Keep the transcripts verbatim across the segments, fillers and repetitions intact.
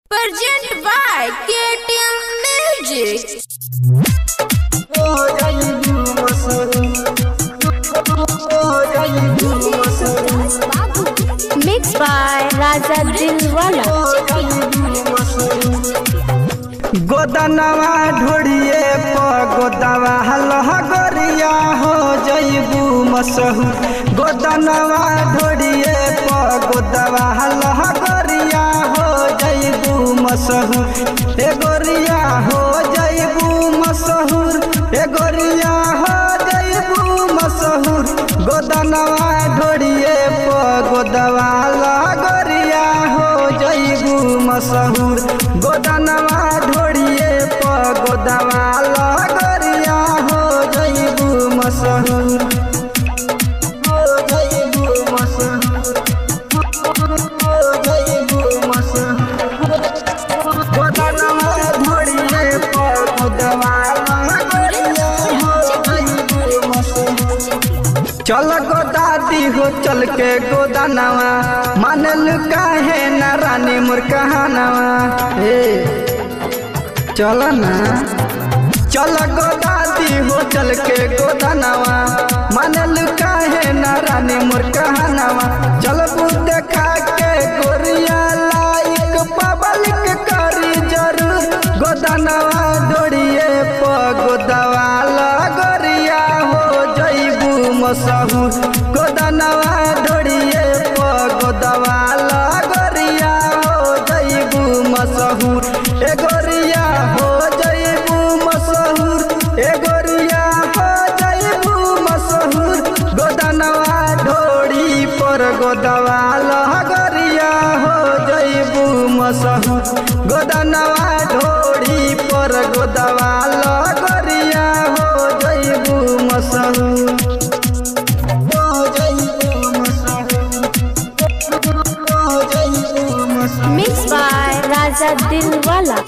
Presented by K T M Music. Mixed by Raja Dilwala. गोदनवा ढोड़िए प गोदवा लहगरिया हो जइबू मसहू। गोदनवा ढोड़िए प गोदवा लहगरिया हो जइबू मसहू। ए गोरिया हो जइबू मसहूर, ए गोरिया हो जइबू मसहूर। गोदनवा ढोड़िए प गोदवा लहगरिया हो जइबू मसहूर। गोदनवा ढोड़िए प गोदवा लगरिया हो जइबू मसहूर, हो जइबू मसहूर, हो जइबू मसहूर। गोदनवा ढोड़िए प गोदवा लगरिया हो जइबू मसहूर। चल गोदादी हो चल के गोदनवा, मानल काहे न रानी मोर कहानवा। हे चल ना चल गोदादी हो चल के गोदनवा, मानल काहे न रानी मोर कहानवा। चल देखा के गोरिया लाइक पब्लिक करी जरूर। गोदनवा ढोड़िए प गोदवा लगरिया हो जइबू मसहूर। गोदनवा ढोड़िए प गोदवा लगरिया हो जइबू मसहूर। ए गोरिया हो जइबू मसहूर, ए गोरिया हो जइबू मसहूर। गोदनवा ढोड़ी पर गोदवा लगरिया हो जइबू मसहूर। गोदनवा ढोड़ी पर गोदवा लगरिया हो जइबू मसहूर, हो जइबू मसहूर, हो जइबू मसहूर। Mixed by Raja Dilwala.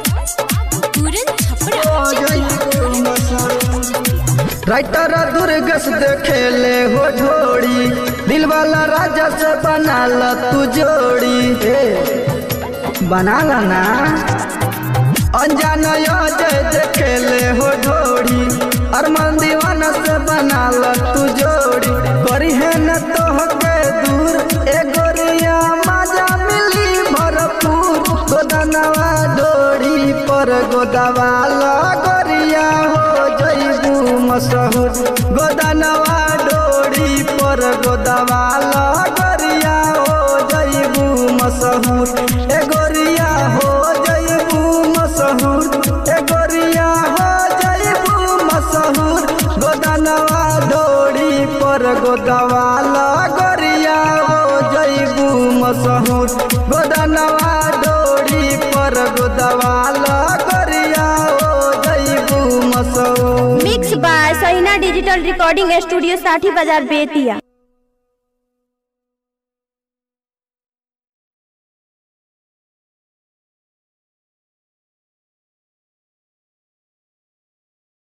Writer दुर्गस देखेले हो ढोड़ी, दिलवाला राजा से बनाला तू जोड़ी। हे बनाला ना अनजान अजय देखेले हो ढोड़ी, अरमान दीवाना से बनाला तू जोड़ी। करी है न तो के दूर, ए गोरिया मजा मिली भरपूर। गोदनवा ढोड़ी पर गोदवा लगरिया हो जइबू मसहूर। गोदनवा ढोड़ी पर गोदवा लगरिया हो जइबू मसहूर। ए गोरिया हो जइबू मसहूर, ए गोरिया हो जइबू मसहूर। गोदनवा ढोड़ी पर गोदवा लगरिया हो जइबू मसहूर। गोदनवा ढोड़ी पर गोदवा लगरिया हो जइबू मसहूर। Mixed by Sahina Digital Recording Studio, साठी बाजार बेतिया।